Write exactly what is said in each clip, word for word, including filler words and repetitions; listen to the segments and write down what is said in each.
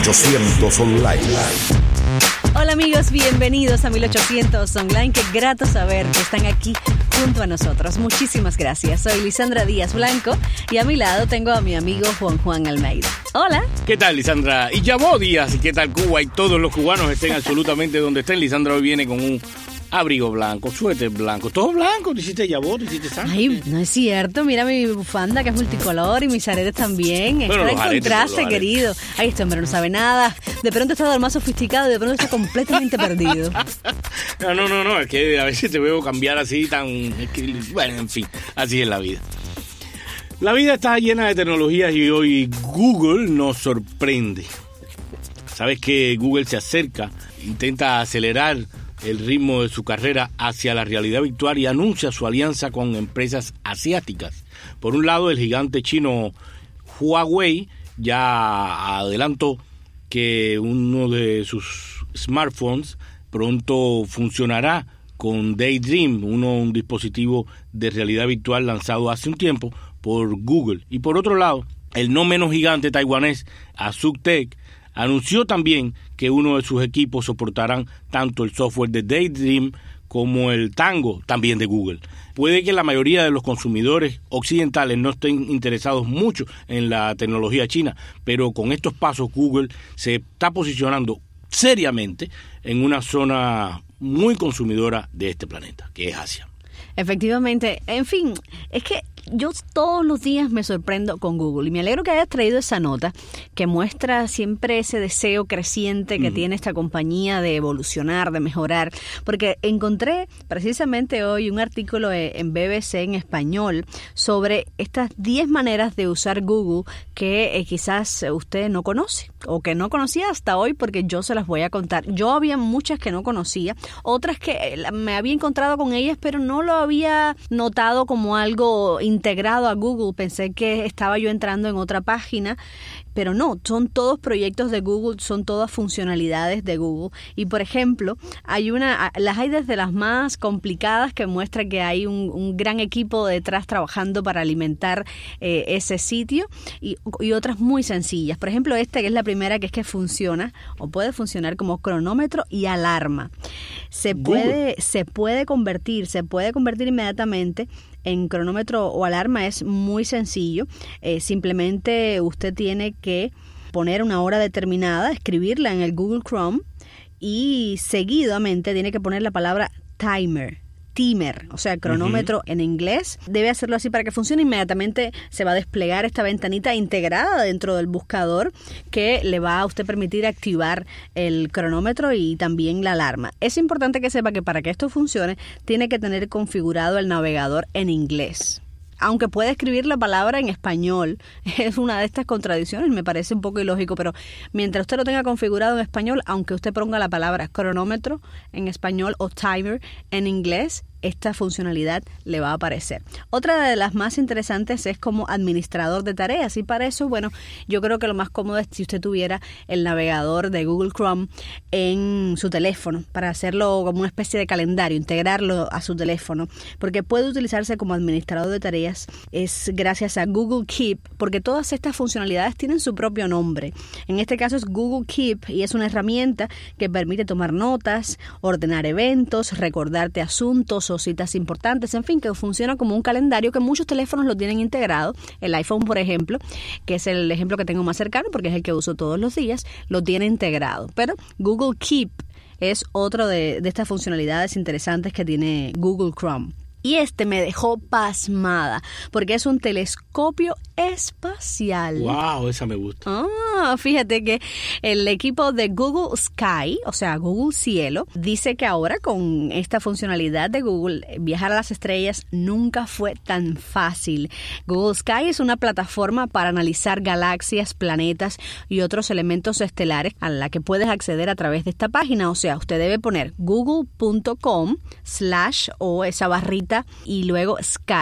ochocientos Online. Hola amigos, bienvenidos a mil ochocientos Online. Qué grato saber que están aquí junto a nosotros. Muchísimas gracias. Soy Lisandra Díaz Blanco y a mi lado tengo a mi amigo Juan Juan Almeida. Hola. ¿Qué tal, Lisandra? Y Yabó Díaz, ¿y qué tal Cuba? Y todos los cubanos estén absolutamente donde estén. Lisandra hoy viene con un abrigo blanco, suéter blanco, todo blanco. ¿Te hiciste Yabó? ¿Te hiciste sangre? Ay, no es cierto. Mira mi bufanda que es multicolor y mis aretes también. Bueno, está en aretes, contraste, querido. Ay, este hombre no sabe nada. De pronto está más sofisticado y de pronto está completamente perdido. No, no, no, no. Es que a veces te veo cambiar así tan... Bueno, en fin, así es la vida. La vida está llena de tecnologías y hoy Google nos sorprende. Sabes que Google se acerca, intenta acelerar el ritmo de su carrera hacia la realidad virtual y anuncia su alianza con empresas asiáticas. Por un lado, el gigante chino Huawei ya adelantó que uno de sus smartphones pronto funcionará con Daydream, uno, un dispositivo de realidad virtual lanzado hace un tiempo por Google. Y por otro lado, el no menos gigante taiwanés ASUSTeK anunció también que uno de sus equipos soportarán tanto el software de Daydream como el Tango, también de Google. Puede que la mayoría de los consumidores occidentales no estén interesados mucho en la tecnología china, pero con estos pasos Google se está posicionando seriamente en una zona muy consumidora de este planeta, que es Asia. Efectivamente, en fin, es que yo todos los días me sorprendo con Google y me alegro que hayas traído esa nota que muestra siempre ese deseo creciente que mm. tiene esta compañía de evolucionar, de mejorar, porque encontré precisamente hoy un artículo en B B C en español sobre estas diez maneras de usar Google que eh, quizás usted no conoce o que no conocía hasta hoy, porque yo se las voy a contar. Yo había muchas que no conocía, otras que me había encontrado con ellas, pero no lo había notado como algo integrado a Google. Pensé que estaba yo entrando en otra página, pero no, son todos proyectos de Google, son todas funcionalidades de Google. Y por ejemplo, hay una, las hay desde las más complicadas que muestra que hay un, un gran equipo detrás trabajando para alimentar eh, ese sitio y, y otras muy sencillas. Por ejemplo, esta que es la primera, que es que funciona o puede funcionar como cronómetro y alarma. Se puede, se puede convertir, se puede convertir inmediatamente en cronómetro o alarma. Es muy sencillo. Eh, simplemente usted tiene que poner una hora determinada, escribirla en el Google Chrome y seguidamente tiene que poner la palabra timer. Timer, o sea, cronómetro uh-huh. en inglés. Debe hacerlo así para que funcione. Inmediatamente se va a desplegar esta ventanita integrada dentro del buscador que le va a usted permitir activar el cronómetro y también la alarma. Es importante que sepa que para que esto funcione tiene que tener configurado el navegador en inglés. Aunque puede escribir la palabra en español, es una de estas contradicciones, me parece un poco ilógico, pero mientras usted lo tenga configurado en español, aunque usted ponga la palabra cronómetro en español o timer en inglés, esta funcionalidad le va a aparecer. Otra de las más interesantes es como administrador de tareas, y para eso, bueno, yo creo que lo más cómodo es si usted tuviera el navegador de Google Chrome en su teléfono, para hacerlo como una especie de calendario, integrarlo a su teléfono, porque puede utilizarse como administrador de tareas. Es gracias a Google Keep, porque todas estas funcionalidades tienen su propio nombre. En este caso es Google Keep y es una herramienta que permite tomar notas, ordenar eventos, recordarte asuntos o citas importantes, en fin, que funciona como un calendario que muchos teléfonos lo tienen integrado. El iPhone, por ejemplo, que es el ejemplo que tengo más cercano porque es el que uso todos los días, lo tiene integrado. Pero Google Keep es otro de, de estas funcionalidades interesantes que tiene Google Chrome. Y este me dejó pasmada, porque es un telescopio espacial. ¡Wow! Esa me gusta. Ah, fíjate que el equipo de Google Sky, o sea, Google Cielo, dice que ahora con esta funcionalidad de Google, viajar a las estrellas nunca fue tan fácil. Google Sky es una plataforma para analizar galaxias, planetas y otros elementos estelares a la que puedes acceder a través de esta página. O sea, usted debe poner google punto com slash o esa barrita y luego Sky.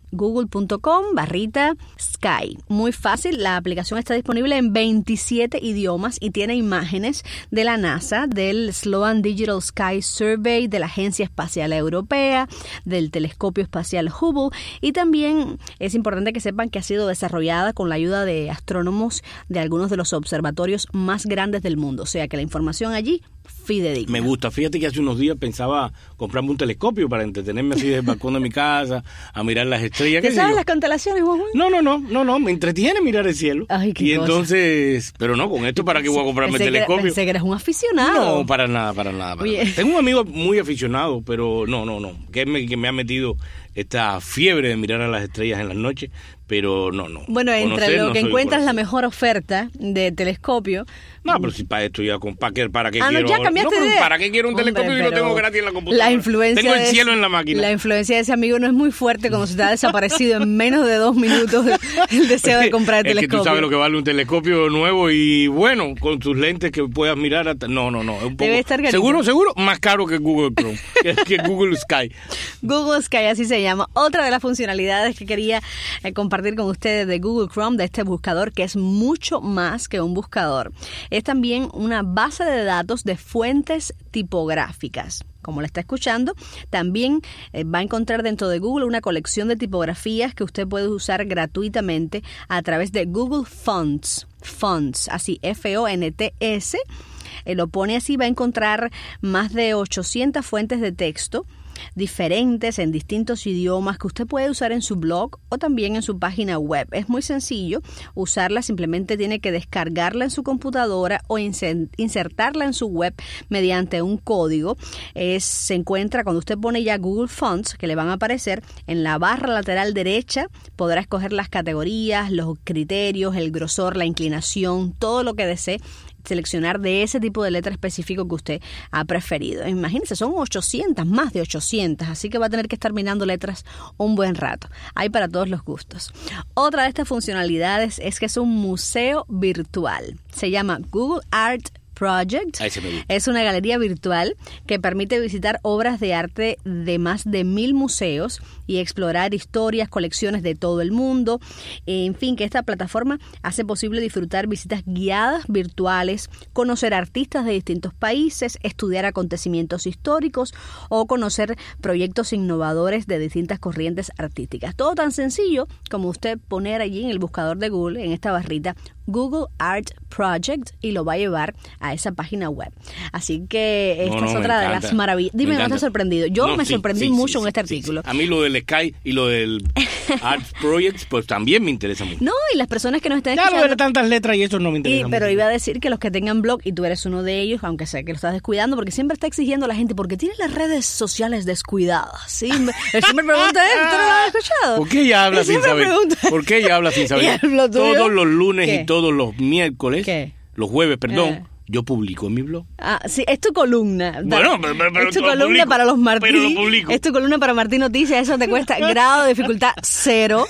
google.com barrita Sky. Muy fácil, la aplicación está disponible en veintisiete idiomas y tiene imágenes de la NASA, del Sloan Digital Sky Survey, de la Agencia Espacial Europea, del Telescopio Espacial Hubble, y también es importante que sepan que ha sido desarrollada con la ayuda de astrónomos de algunos de los observatorios más grandes del mundo, o sea que la información allí fidedigna. Me gusta. Fíjate que hace unos días pensaba comprarme un telescopio para entretenerme así desde el balcón de mi casa, a mirar las estrellas. ¿Te sabes las constelaciones, Juan? No, no, no, no, no, me entretiene mirar el cielo. Ay, qué y cosa. Entonces, pero no, con esto para qué voy a comprarme el telescopio. Pensé que eres un aficionado. No, para nada, para nada. Para nada. Tengo un amigo muy aficionado, pero no, no, no, que me, que me ha metido esta fiebre de mirar a las estrellas en las noches, pero no, no. Bueno, entre Conocer, lo no que encuentras conocer. La mejor oferta de telescopio. No, pero si para esto ya con ¿para qué, para qué Ah, no, quiero? ya cambiaste no, de idea. ¿Para qué quiero un Hombre, telescopio y lo pero tengo gratis en la computadora? La influencia tengo el de cielo ese, en la máquina. La influencia de ese amigo no es muy fuerte cuando se te ha desaparecido en menos de dos minutos el deseo de comprar el es telescopio. que tú sabes lo que vale un telescopio nuevo y bueno, con tus lentes que puedas mirar hasta... No, no, no. Es un poco... Debe estar carito. Seguro, seguro, más caro que Google Chrome, que, que Google Sky. Google Sky, así se llama. Otra de las funcionalidades que quería eh, compartir con ustedes de Google Chrome, de este buscador, que es mucho más que un buscador. Es también una base de datos de fuentes tipográficas. Como la está escuchando, también eh, va a encontrar dentro de Google una colección de tipografías que usted puede usar gratuitamente a través de Google Fonts. Fonts, así F O N T S. Eh, lo pone así, va a encontrar más de ochocientas fuentes de texto diferentes en distintos idiomas que usted puede usar en su blog o también en su página web. Es muy sencillo usarla, simplemente tiene que descargarla en su computadora o insertarla en su web mediante un código. Es, se encuentra cuando usted pone ya Google Fonts, que le van a aparecer en la barra lateral derecha, podrá escoger las categorías, los criterios, el grosor, la inclinación, todo lo que desee seleccionar de ese tipo de letra específico que usted ha preferido. Imagínense, son ochocientas, más de ochocientas, así que va a tener que estar mirando letras un buen rato. Hay para todos los gustos. Otra de estas funcionalidades es que es un museo virtual. Se llama Google Art Project. Es una galería virtual que permite visitar obras de arte de más de mil museos y explorar historias, colecciones de todo el mundo. En fin, que esta plataforma hace posible disfrutar visitas guiadas virtuales, conocer artistas de distintos países, estudiar acontecimientos históricos o conocer proyectos innovadores de distintas corrientes artísticas. Todo tan sencillo como usted poner allí en el buscador de Google, en esta barrita, Google Art Project, y lo va a llevar a esa página web. Así que esta no, no, es otra de las maravillas. Dime, ¿no estás sorprendido? Yo no, me sí, sorprendí sí, mucho sí, con este sí, artículo. Sí, sí. A mí lo del Sky y lo del Art Project, pues también me interesa mucho. No, y las personas que nos estén claro, escuchando... Claro, tantas letras y eso no me interesa y, mucho. Pero iba a decir que los que tengan blog, y tú eres uno de ellos, aunque sé que lo estás descuidando, porque siempre está exigiendo a la gente, porque tienes las redes sociales descuidadas. ¿Sí? Él me pregunta eso, ¿tú no lo has escuchado? ¿Por qué ella habla sin saber? Pregunta. ¿Por qué ella habla sin saber? Todos los lunes ¿Qué? y todos los miércoles, ¿Qué? los jueves, perdón, eh. yo publico en mi blog. Ah, sí, es tu columna. Bueno, pero, pero, pero es tu columna publico, para los Martín. Pero lo publico. Es tu columna para Martín Noticias, eso te cuesta grado de dificultad cero.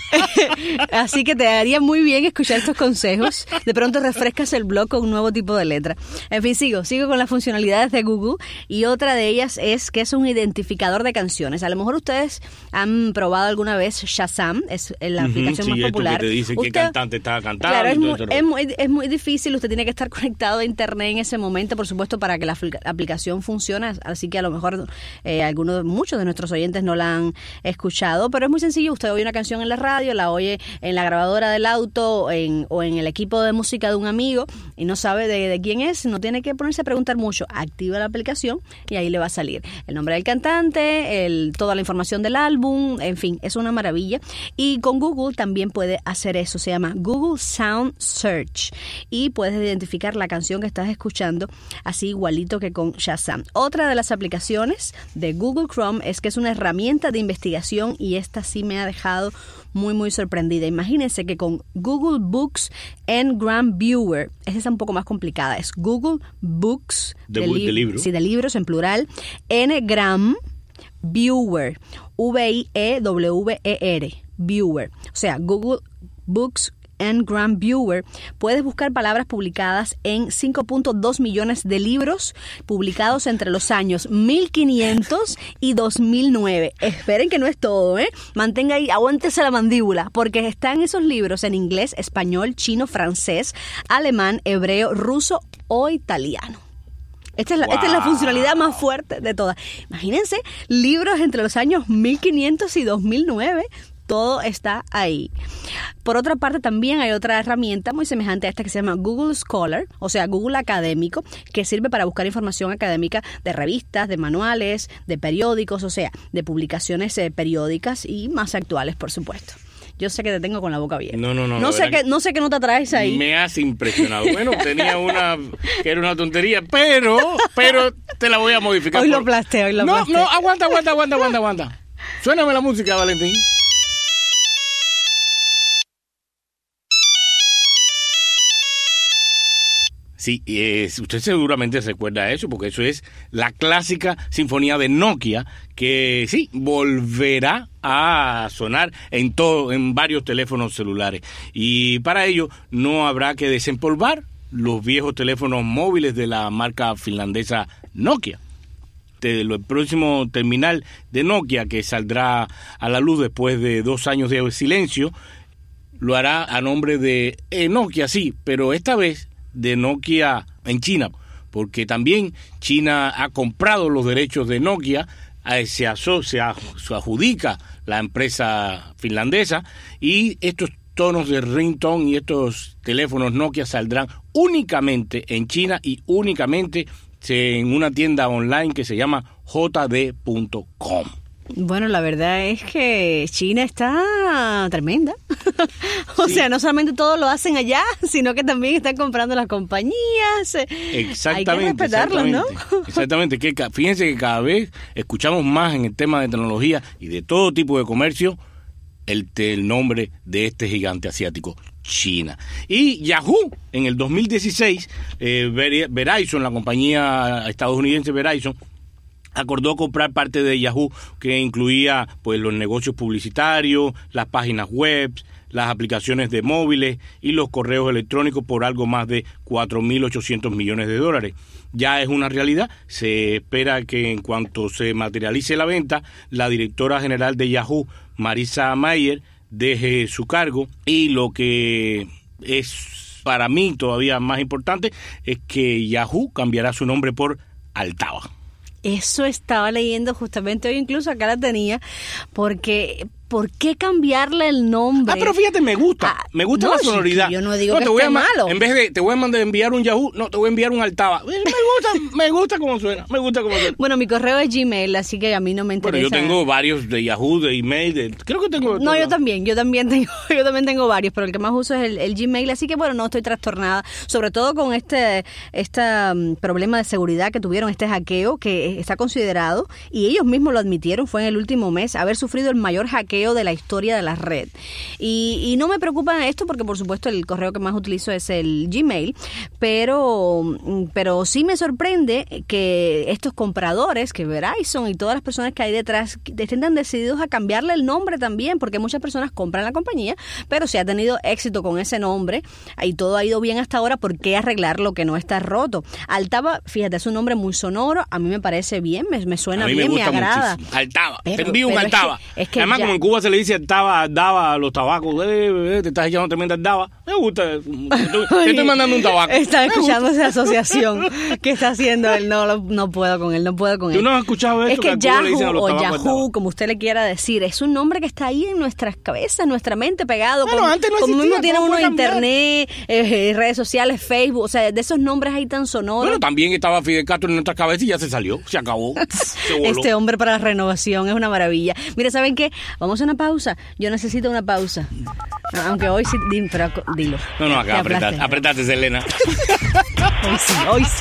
Así que te daría muy bien escuchar estos consejos. De pronto refrescas el blog con un nuevo tipo de letra. En fin, sigo, sigo con las funcionalidades de Google, y otra de ellas es que es un identificador de canciones. A lo mejor ustedes han probado alguna vez Shazam, es la aplicación uh-huh, más sí, popular. Esto que te dice usted, qué cantante está cantando. Claro, es muy, es, muy, es muy difícil, usted tiene que estar conectado a internet en ese momento, por supuesto, para que la aplicación funcione, así que a lo mejor eh, algunos, muchos de nuestros oyentes no la han escuchado, pero es muy sencillo. Usted oye una canción en la radio, la oye en la grabadora del auto en, o en el equipo de música de un amigo y no sabe de, de quién es, no tiene que ponerse a preguntar mucho, activa la aplicación y ahí le va a salir el nombre del cantante, el, toda la información del álbum, en fin, es una maravilla. Y con Google también puede hacer eso, se llama Google Sound Search, y puedes identificar la canción que estás escuchando así igualito que con Shazam. Otra de las aplicaciones de Google Chrome es que es una herramienta de investigación, y esta sí me ha dejado muy muy sorprendida. Imagínense que con Google Books Ngram Viewer, esa es un poco más complicada, es Google Books de, de, li- li- de libros, sí, de libros en plural, Ngram Viewer, V I E W E R, Viewer, o sea, Google Books Ngram Viewer, puedes buscar palabras publicadas en cinco punto dos millones de libros publicados entre los años mil quinientos y dos mil nueve. Esperen que no es todo, ¿eh? Mantenga ahí, aguántese la mandíbula, porque están esos libros en inglés, español, chino, francés, alemán, hebreo, ruso o italiano. Esta es, la, wow. esta es la funcionalidad más fuerte de todas. Imagínense, libros entre los años mil quinientos y dos mil nueve. Todo está ahí. Por otra parte, también hay otra herramienta muy semejante a esta que se llama Google Scholar, o sea, Google Académico, que sirve para buscar información académica de revistas, de manuales, de periódicos, o sea, de publicaciones eh, periódicas y más actuales, por supuesto. Yo sé que te tengo con la boca abierta. No, no, no. No sé que, no sé qué nota traes ahí. Me has impresionado. Bueno, tenía una que era una tontería, pero, pero te la voy a modificar. Hoy por... lo plasteo, hoy lo no, plasteo. No, aguanta, aguanta, aguanta, aguanta, aguanta. Suéname la música, Valentín. Sí, eh, usted seguramente recuerda eso, porque eso es la clásica sinfonía de Nokia, que sí, volverá a sonar en todo, en varios teléfonos celulares. Y para ello no habrá que desempolvar los viejos teléfonos móviles de la marca finlandesa Nokia. El próximo terminal de Nokia, que saldrá a la luz después de dos años de silencio, lo hará a nombre de eh, Nokia, sí, pero esta vez de Nokia en China, porque también China ha comprado los derechos de Nokia, se, aso, se, se adjudica la empresa finlandesa, y estos tonos de ringtone y estos teléfonos Nokia saldrán únicamente en China y únicamente en una tienda online que se llama J D punto com. Bueno, la verdad es que China está tremenda. o sí. sea, no solamente todo lo hacen allá, sino que también están comprando las compañías. Exactamente. Hay que respetarlos, ¿no? Exactamente. Que, fíjense que cada vez escuchamos más en el tema de tecnología y de todo tipo de comercio el, el nombre de este gigante asiático, China. Y Yahoo, en el dos mil dieciséis, eh, Verizon, la compañía estadounidense Verizon, acordó comprar parte de Yahoo, que incluía pues los negocios publicitarios, las páginas web, las aplicaciones de móviles y los correos electrónicos por algo más de cuatro mil ochocientos millones de dólares. Ya es una realidad. Se espera que en cuanto se materialice la venta, la directora general de Yahoo, Marissa Mayer, deje su cargo, y lo que es para mí todavía más importante es que Yahoo cambiará su nombre por Altava. Eso estaba leyendo justamente hoy, incluso acá la tenía, porque ¿por qué cambiarle el nombre? Ah, pero fíjate, me gusta, ah, me gusta no, la sonoridad. Sí, yo no digo no, que te voy esté a malo. En vez de, te voy a mandar enviar un Yahoo, no, te voy a enviar un Altava. Me gusta, me gusta cómo suena, me gusta cómo suena. Bueno, mi correo es Gmail, así que a mí no me interesa. Bueno, yo tengo varios de Yahoo, de email, de, creo que tengo... No, yo también, yo también tengo, yo también tengo varios, pero el que más uso es el, el Gmail, así que bueno, no estoy trastornada, sobre todo con este, este um, problema de seguridad que tuvieron, este hackeo que está considerado, y ellos mismos lo admitieron, fue en el último mes, haber sufrido el mayor hackeo de la historia de la red. Y, y no me preocupa esto porque, por supuesto, el correo que más utilizo es el Gmail, pero, pero sí me sorprende que estos compradores, que Verizon y todas las personas que hay detrás, estén tan decididos a cambiarle el nombre también, porque muchas personas compran la compañía, pero si ha tenido éxito con ese nombre y todo ha ido bien hasta ahora, ¿por qué arreglar lo que no está roto? Altava, fíjate, es un nombre muy sonoro, a mí me parece bien, me, me suena bien, me, me agrada. Muchísimo. Altava, pero, te envío un Altava. Es que, es que Además, ya... como en Cuba se le dice Altava, daba a los tabacos, eh, eh, te estás echando tremenda Altava, me gusta, te estoy mandando un tabaco. Están escuchando esa asociación que está haciendo él, no, no, no puedo con él, no puedo con él. ¿Tú no has escuchado esto? Es que, que Yahoo le dicen a los o Yahoo, Altava? como usted le quiera decir, es un nombre que está ahí en nuestras cabezas, en nuestra mente pegado. Bueno, como, antes no como existía, mismo tiene uno cambiar? internet, eh, redes sociales, Facebook, o sea, de esos nombres ahí tan sonoros. Bueno, también estaba Fidel Castro en nuestras cabezas y ya se salió, se acabó, se voló. Este hombre para la renovación es una maravilla. Mira, ¿saben qué? Vamos a una pausa. Yo necesito una pausa. Aunque hoy sí, pero dilo. No, no, acá apretate, apretate, Selena. Hoy sí, hoy sí.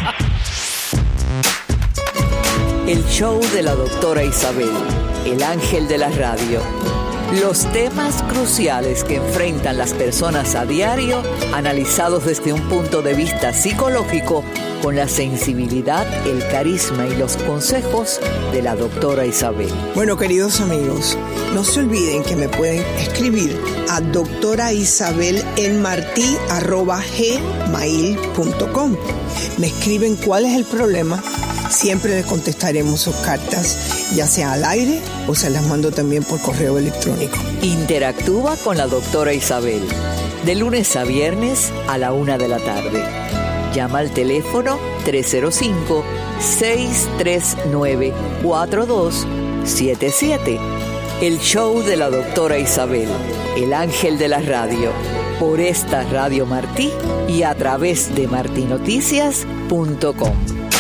El show de la doctora Isabel, el ángel de la radio. Los temas cruciales que enfrentan las personas a diario, analizados desde un punto de vista psicológico, con la sensibilidad, el carisma y los consejos de la doctora Isabel. Bueno, queridos amigos, no se olviden que me pueden escribir a doctora Isabel en martí arroba gmail punto com. Me escriben cuál es el problema. Siempre les contestaremos sus cartas, ya sea al aire o se las mando también por correo electrónico. Interactúa con la doctora Isabel, de lunes a viernes a la una de la tarde. Llama al teléfono tres cero cinco, seis tres nueve, cuatro dos siete siete. El show de la doctora Isabel, el ángel de la radio, por esta Radio Martí y a través de martí noticias punto com.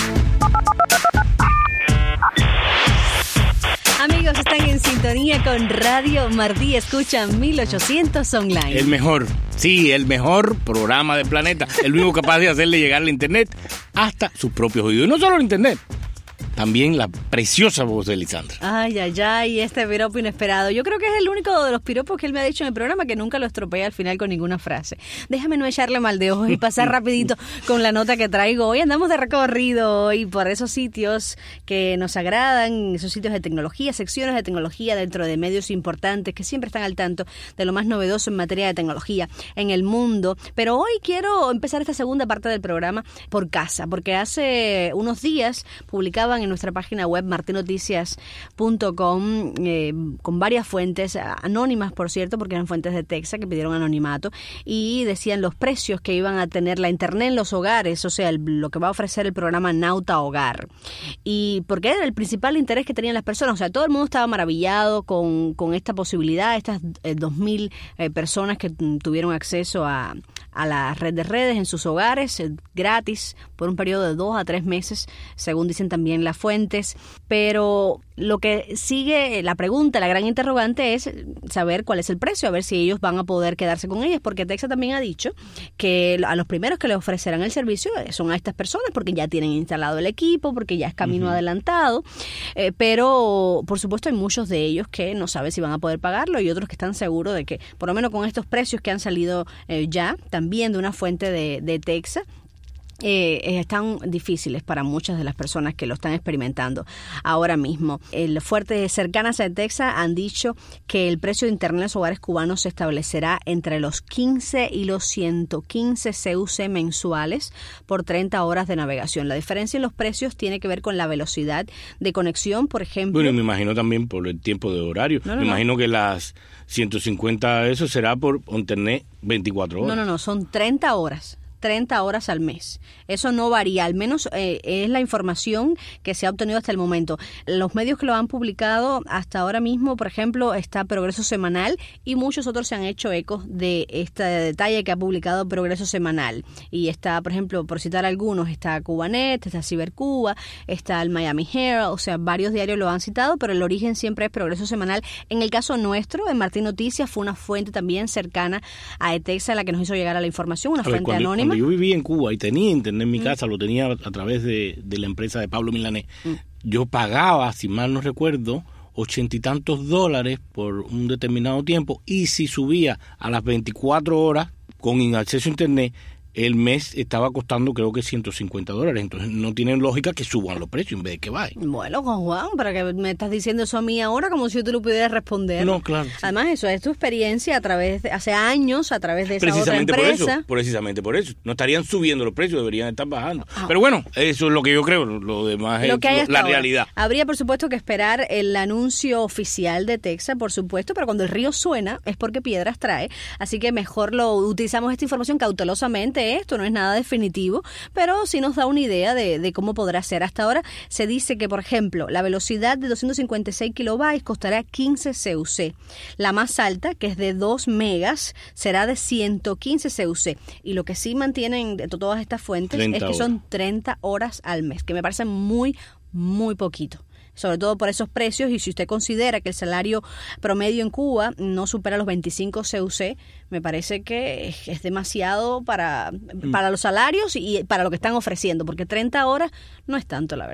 Amigos, están en sintonía con Radio Martí. Escuchan mil ochocientos online. El mejor, sí, el mejor programa del planeta. El único capaz de hacerle llegar la internet hasta sus propios oídos. Y no solo el internet, también la preciosa voz de Lisandra. Ay, ay, ay, este piropo inesperado. Yo creo que es el único de los piropos que él me ha dicho en el programa que nunca lo estropea al final con ninguna frase. Déjame no echarle mal de ojos y pasar rapidito con la nota que traigo. Hoy andamos de recorrido hoy por esos sitios que nos agradan, esos sitios de tecnología, secciones de tecnología dentro de medios importantes que siempre están al tanto de lo más novedoso en materia de tecnología en el mundo. Pero hoy quiero empezar esta segunda parte del programa por casa, porque hace unos días publicaban en nuestra página web martí noticias punto com eh, con varias fuentes anónimas, por cierto, porque eran fuentes de Texas que pidieron anonimato, y decían los precios que iban a tener la internet en los hogares, o sea, el, lo que va a ofrecer el programa Nauta Hogar, y porque era el principal interés que tenían las personas. O sea, todo el mundo estaba maravillado con, con esta posibilidad, estas eh, dos mil eh, personas que t- tuvieron acceso a, a la red de redes en sus hogares, eh, gratis, por un periodo de dos a tres meses, según dicen también las fuentes. Pero lo que sigue, la pregunta, la gran interrogante es saber cuál es el precio, a ver si ellos van a poder quedarse con ellas, porque Texas también ha dicho que a los primeros que les ofrecerán el servicio son a estas personas, porque ya tienen instalado el equipo, porque ya es camino uh-huh. adelantado, eh, pero por supuesto hay muchos de ellos que no saben si van a poder pagarlo y otros que están seguros de que, por lo menos con estos precios que han salido eh, ya, también de una fuente de, de Texas, Eh, están difíciles para muchas de las personas que lo están experimentando ahora mismo. El fuertes cercanas a Texas han dicho que el precio de internet en los hogares cubanos se establecerá entre los quince y los ciento quince C U C mensuales por treinta horas de navegación. La diferencia en los precios tiene que ver con la velocidad de conexión, por ejemplo. Bueno, me imagino también por el tiempo de horario. No, no, me no. imagino que las ciento cincuenta, eso será por internet veinticuatro horas. No, no, no, son treinta horas. treinta horas al mes. Eso no varía, al menos eh, es la información que se ha obtenido hasta el momento. Los medios que lo han publicado hasta ahora mismo, por ejemplo, está Progreso Semanal, y muchos otros se han hecho eco de este detalle que ha publicado Progreso Semanal. Y está, por ejemplo, por citar algunos, está Cubanet, está Cibercuba, está el Miami Herald, o sea, varios diarios lo han citado, pero el origen siempre es Progreso Semanal. En el caso nuestro, en Martí Noticias, fue una fuente también cercana a ETEXA la que nos hizo llegar a la información, una a fuente ver, anónima. Cuando yo vivía en Cuba y tenía internet en mi mm. casa, lo tenía a través de, de la empresa de Pablo Milanés, mm. yo pagaba, si mal no recuerdo, ochenta y tantos dólares por un determinado tiempo, y si subía a las veinticuatro horas con acceso a internet, el mes estaba costando creo que ciento cincuenta dólares. Entonces no tiene lógica que suban los precios en vez de que bajen. Bueno, Juan Juan, ¿para qué me estás diciendo eso a mí ahora como si yo te lo pudiera responder? No, claro. Sí. Además, eso es tu experiencia a través de, hace años, a través de esa otra empresa. Por eso, precisamente por eso. No estarían subiendo los precios, deberían estar bajando. Ah. Pero bueno, eso es lo que yo creo. Lo demás lo es que hay lo, la ahora. realidad. Habría, por supuesto, que esperar el anuncio oficial de Texas, por supuesto, pero cuando el río suena es porque piedras trae. Así que mejor lo utilizamos esta información cautelosamente. Esto no es nada de definitivo, pero sí nos da una idea de, de cómo podrá ser. Hasta ahora se dice que, por ejemplo, la velocidad de doscientos cincuenta y seis kilobytes costará quince C U C. La más alta, que es de dos megas, será de ciento quince C U C. Y lo que sí mantienen de todas estas fuentes es que horas. Son treinta horas al mes, que me parece muy, muy poquito. Sobre todo por esos precios, y si usted considera que el salario promedio en Cuba no supera los veinticinco C U C, me parece que es demasiado para, para los salarios y para lo que están ofreciendo, porque treinta horas no es tanto, la verdad.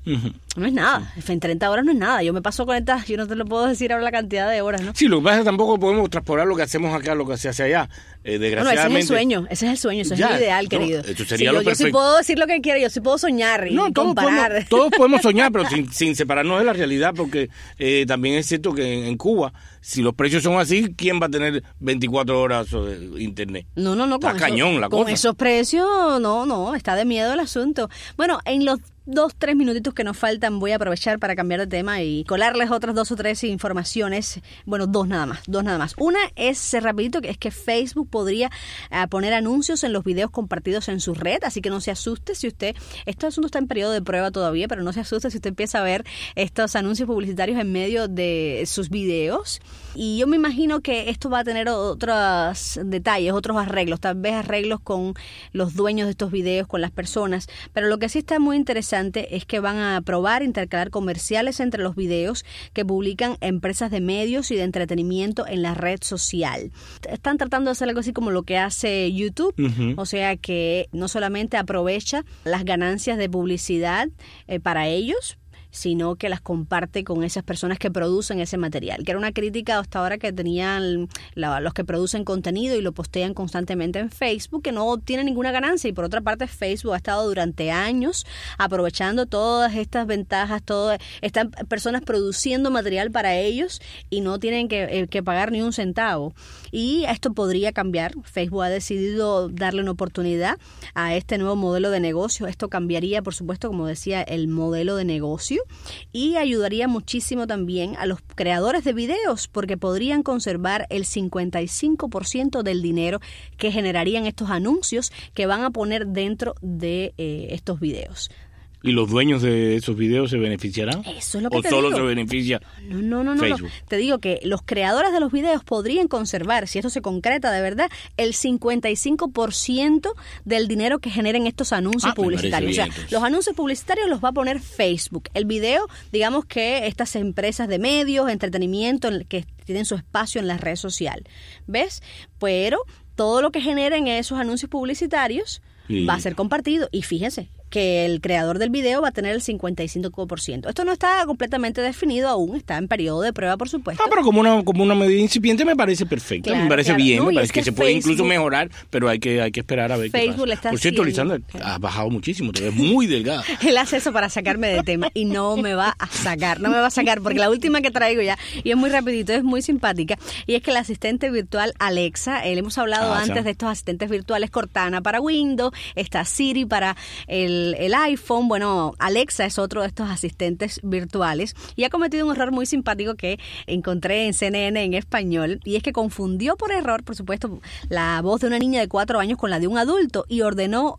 Uh-huh. No es nada, en treinta horas no es nada. Yo me paso conectada, yo no te lo puedo decir ahora la cantidad de horas, ¿no? Sí, lo que pasa es que tampoco podemos transportar lo que hacemos acá, lo que se hace allá. Eh, desgraciadamente. No, ese es el sueño, ese es el sueño, ese ya, es el ideal, no, querido. Eso sería sí, lo yo, yo perfecto. sí puedo decir lo que quiera, yo sí puedo soñar y no, todos comparar. Podemos, todos podemos soñar, pero sin, sin separarnos de la realidad, porque eh, también es cierto que en, en Cuba, si los precios son así, ¿quién va a tener veinticuatro horas de internet? No, no, no. Está con cañón eso, la con cosa. esos precios, no, no, está de miedo el asunto. Bueno, en los dos, tres minutitos que nos faltan voy a aprovechar para cambiar de tema y colarles otras dos o tres informaciones. Bueno, dos nada más, dos nada más. Una es eh, rapidito, que es que Facebook podría eh, poner anuncios en los videos compartidos en su red, así que no se asuste si usted, este asunto está en periodo de prueba todavía, pero no se asuste si usted empieza a ver estos anuncios publicitarios en medio de sus videos. Y yo me imagino que esto va a tener otros detalles, otros arreglos, tal vez arreglos con los dueños de estos videos, con las personas, pero lo que sí está muy interesante es que van a probar intercalar comerciales entre los videos que publican empresas de medios y de entretenimiento en la red social. Están tratando de hacer algo así como lo que hace YouTube, uh-huh. O sea que no solamente aprovecha las ganancias de publicidad eh, para ellos, sino que las comparte con esas personas que producen ese material, que era una crítica hasta ahora que tenían la, los que producen contenido y lo postean constantemente en Facebook, que no obtienen ninguna ganancia. Y por otra parte, Facebook ha estado durante años aprovechando todas estas ventajas, todas están personas produciendo material para ellos y no tienen que, eh, que pagar ni un centavo. Y esto podría cambiar. Facebook ha decidido darle una oportunidad a este nuevo modelo de negocio. Esto cambiaría, por supuesto, como decía, el modelo de negocio y ayudaría muchísimo también a los creadores de videos porque podrían conservar el cincuenta y cinco por ciento del dinero que generarían estos anuncios que van a poner dentro de eh, estos videos. ¿Y los dueños de esos videos se beneficiarán? Eso es lo que ¿O te solo digo. se beneficia No, no, no, no, no. Te digo que los creadores de los videos podrían conservar, si esto se concreta de verdad, el cincuenta y cinco por ciento del dinero que generen estos anuncios ah, publicitarios. Bien, o sea, los anuncios publicitarios los va a poner Facebook. El video, digamos que estas empresas de medios, entretenimiento, que tienen su espacio en la red social. ¿Ves? Pero todo lo que generen esos anuncios publicitarios sí. va a ser compartido. Y fíjense que el creador del video va a tener el cincuenta y cinco por ciento. Esto no está completamente definido aún, está en periodo de prueba, por supuesto. Ah, pero como una como una medida incipiente me parece perfecta, claro, me parece claro. bien, No, me parece que, que se puede Facebook, incluso mejorar, pero hay que hay que esperar a ver Facebook qué pasa. Le está Por cierto, haciendo... Lisandra, has bajado muchísimo, te ves muy delgada. Él hace eso para sacarme de tema y no me va a sacar, no me va a sacar, porque la última que traigo ya, y es muy rapidito, es muy simpática, y es que la asistente virtual Alexa, él hemos hablado ah, antes ya. de estos asistentes virtuales, Cortana para Windows, está Siri para el, el iPhone. Bueno, Alexa es otro de estos asistentes virtuales y ha cometido un error muy simpático que encontré en C N N en español, y es que confundió por error, por supuesto, la voz de una niña de cuatro años con la de un adulto y ordenó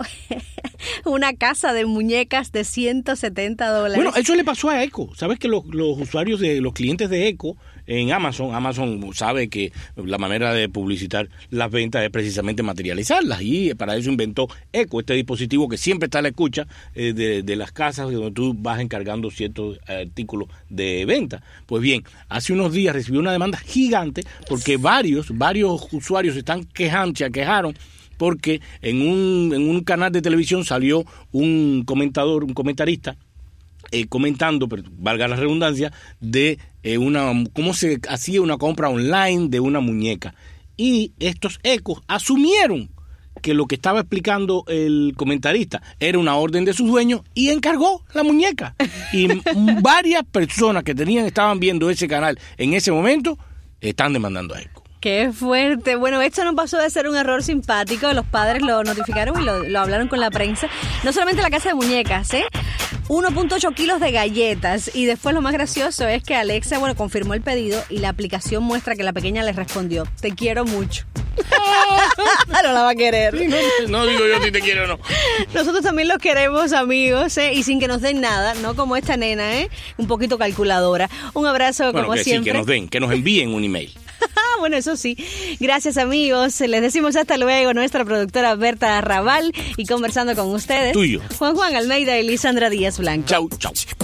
una casa de muñecas de ciento setenta dólares. Bueno, eso le pasó a Echo. ¿Sabes que los, los usuarios de los clientes de Echo en Amazon, Amazon sabe que la manera de publicitar las ventas es precisamente materializarlas, y para eso inventó Echo, este dispositivo que siempre está a la escucha eh, de, de las casas donde tú vas encargando ciertos artículos de venta. Pues bien, hace unos días recibió una demanda gigante porque varios, varios usuarios están quejando, se quejaron porque en un, en un canal de televisión salió un comentador, un comentarista, Eh, comentando, pero valga la redundancia, de eh, una cómo se hacía una compra online de una muñeca. Y estos ecos asumieron que lo que estaba explicando el comentarista era una orden de sus dueños y encargó la muñeca. Y varias personas que tenían estaban viendo ese canal en ese momento están demandando a Eco. ¡Qué fuerte! Bueno, esto no pasó de ser un error simpático. Los padres lo notificaron y lo, lo hablaron con la prensa. No solamente la casa de muñecas, ¿eh? uno punto ocho kilos de galletas. Y después lo más gracioso es que Alexa, bueno, confirmó el pedido y la aplicación muestra que la pequeña le respondió: te quiero mucho. No la va a querer. Sí, no, no digo yo si te quiero o no. Nosotros también los queremos, amigos, ¿eh? Y sin que nos den nada, no como esta nena, ¿eh? Un poquito calculadora. Un abrazo, bueno, como que siempre. Sí, que nos den, que nos envíen un email. Bueno, eso sí. Gracias, amigos. Les decimos hasta luego. Nuestra productora Berta Raval, y conversando con ustedes, Tuyo. Juan Juan Almeida y Lisandra Díaz Blanco. Chau, chau.